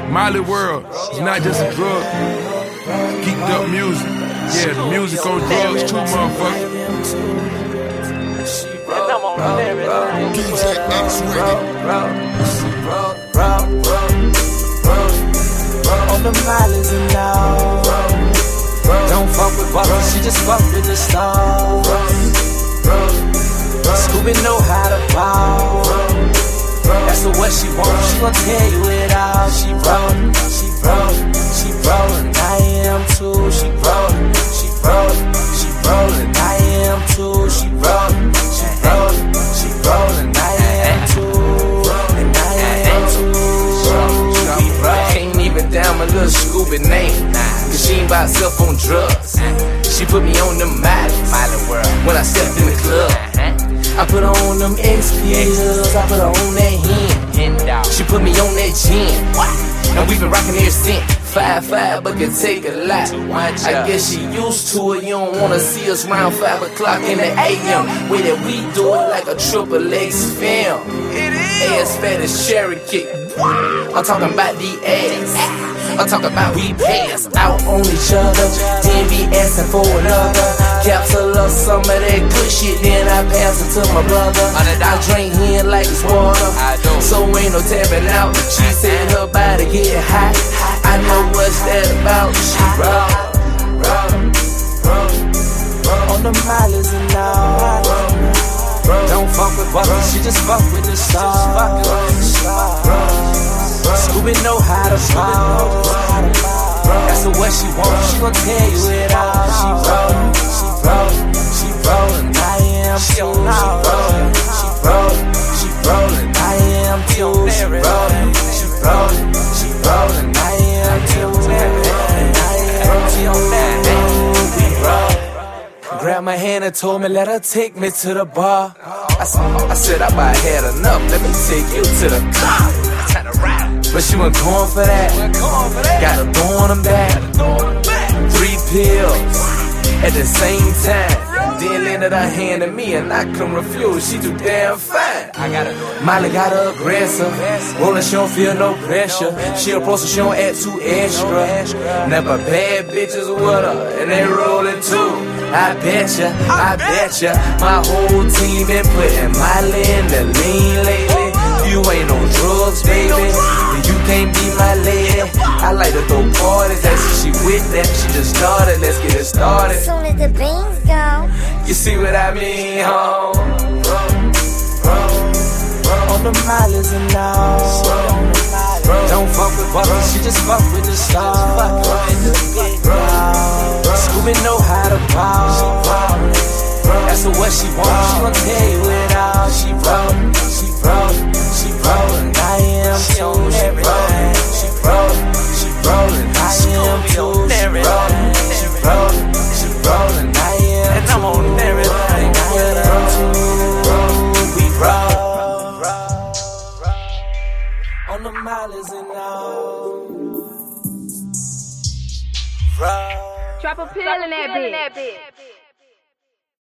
Molly World, it's not just a drug. Geeked up music. Yeah, the music on drugs too, motherfucker. DJ On the mileage and all. Don't fuck with Bucky, she just fuck with the stars. Scooby know how to ball. That's what she wants, she gon' tell you it all. She rollin', she rollin', she rollin'. I am too, she rollin', she rollin', she rollin'. I am too, she rollin', she rollin', she rollin'. I am too, and I am too. Can't even down my little Scooby name, cause she ain't by herself on drugs. She put me on the Miley World when I stepped in the club. I put her on them XPs, I put her on that hen. She put me on that gin, and we been rockin' ever since. 5'5", but can take a lot. I guess she used to it. You don't wanna see us round 5 o'clock in the AM. Way that we do it like a triple X film. Ass fat as Cherokee. I'm talking about the ass. I'm talking about we pass out on each other, then be asking for another. Capsule up some of that good shit, then I pass it to my brother. I drink in like it's water, so ain't no tapping out. She said her body get hot. I know what's that about. She roll on the mileage and all. Don't fuck with Bucky, she just fuck with the stars. Scooby know how to ball. That's what she wants, she gon' tell you it all. She rollin', she rollin', she rollin'. I am too, she rollin', she rollin', she rollin'. I am too, she rollin', she rollin', she rollin'. I am too, and I am too. We roll. Grabbed my hand and told me let her take me to the bar. I said I about had enough, let me take you to the car. But she wasn't going for that. Got her throwing them back. 3 pills at the same time. Then lended her hand to me and I couldn't refuse. She too damn fine. Molly got her aggressive. Rollin', she don't feel no pressure. She approach her, she don't act too extra. Never bad bitches with her, and they rollin' too. I betcha. My whole team been putting Molly in the lean lately. You ain't no drugs, baby, and you can't be my lady. I like to throw parties, that's she with that. She just started, let's get it started. As soon as the beans go. You see what I mean, ho? On the mileage and all. Don't fuck with Bucky, she just fuck with the stars. Scooby know how to ball. That's what she wants, she gon' tell you it all. She rollin', she rollin', she rollin'. I am too, she rollin', she rollin', she rollin'. I am too, she rollin', she rollin', she rollin'. I am too, and I'm on everything. I am too, we roll. On the mileage and all. Drop a pill in that bitch.